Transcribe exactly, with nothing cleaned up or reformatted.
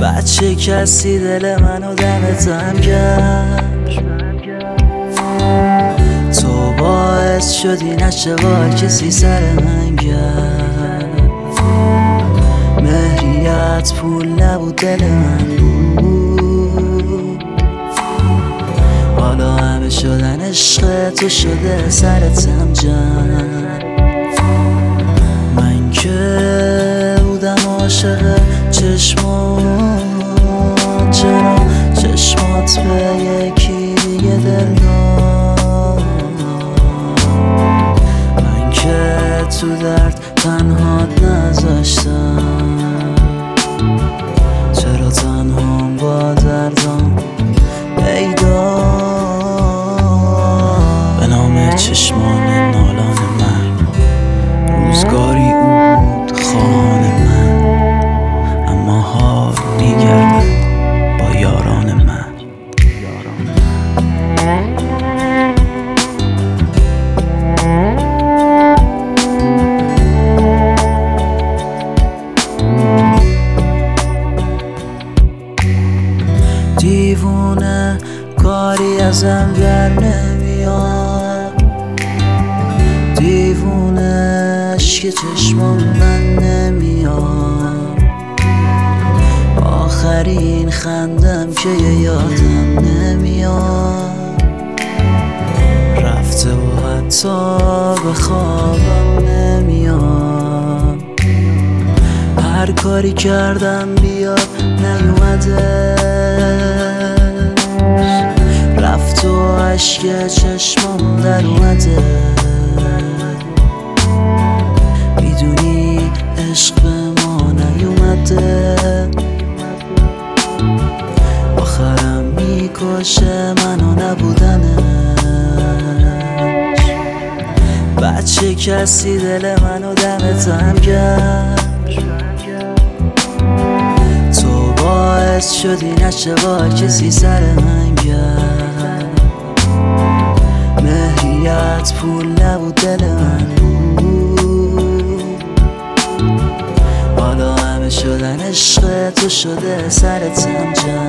بچه کسی دل منو دمتم کرد، تو باعث شدی نشه با کسی سر من کرد. مهریت پول نبود دل من بود، حالا همه شدن عشق تو شده سرتم جن. من که بودم عاشق چشمات چرا چشمات به یکی دیگه دل داد. من که تو درد تنهات نذاشتم، چرا تنهام با دردم پیدا. به نام چشمان نالان من روزگاری او بود خان من، اما حال میگردد با یاران من. دیوونه کاری ازم در نمیاد، دیوونه اشک چشمام من نمیاد. آخرین خندم که یادم نمیاد، رفته و حتی به خوابم نمیاد. هر کاری کردم بیا نیومده، رفت و عشق چشمام در اومده. میدونی عشق به ما نیومده، آخرم میکشه منو نبودنش. بچه کسی دل منو دمتم کرد، تو باعث شدی نشه با کسی سر من کرد. مهریت پول نبود دل من بود، حالا همه شدن عشق تو شده سرتم جن.